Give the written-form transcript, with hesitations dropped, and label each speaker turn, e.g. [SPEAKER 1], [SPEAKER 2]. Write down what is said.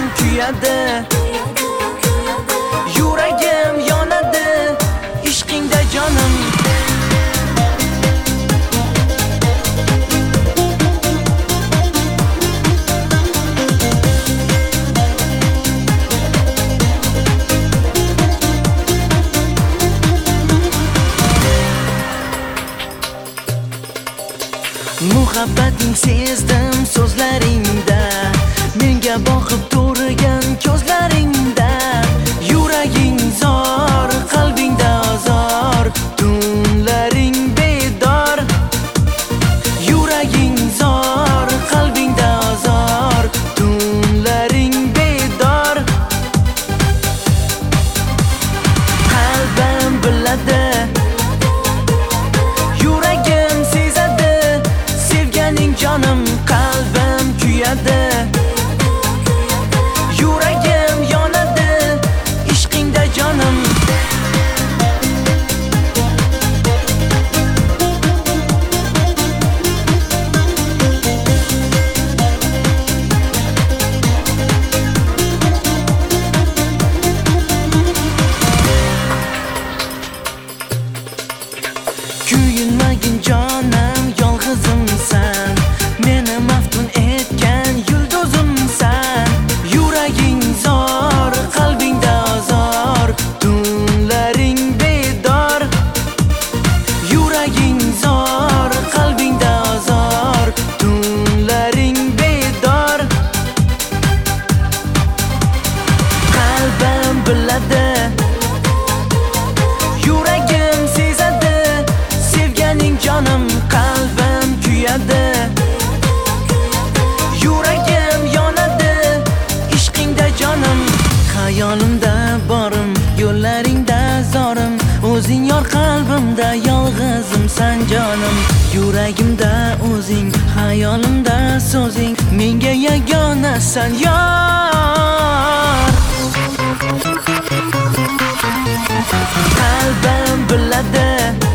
[SPEAKER 1] kuyadi, yuragim yonadi ishqingda jonim. Muhabbating sezdim so'zlaringda, menga boqib turgan ko'zlaringda. Yuraging zor, qalbingda ozor, tunlaring bedor. Yuraging zor, qalbingda ozor, tunlaring bedor. Qalbim biladi, yuragim sezadi, sevganing jonim. Qalbim kuyadi, yuragim yonadi ishqingda jonim. Kuyinmagin jonim, yolg'izimsan, meni maftun etgan yulduzimsan. Yuraging zor, qalbingda ozor, tunlaring bedor. Yuraging zor, qalbingda ozor, tunlaring bedor. Qalbim biladi, yuragim sezadi, sevganing jonim. Qalbim kuyadi, yuragim yonadi ishqingda jonim. Xayolimda borim, yo'llaringda zorim, o'zing yor qalbimda yolg'izimsan jonim. Yuragimda o'zing, xayolimda so'zing, menga yagonasan yor. Qalbim biladi,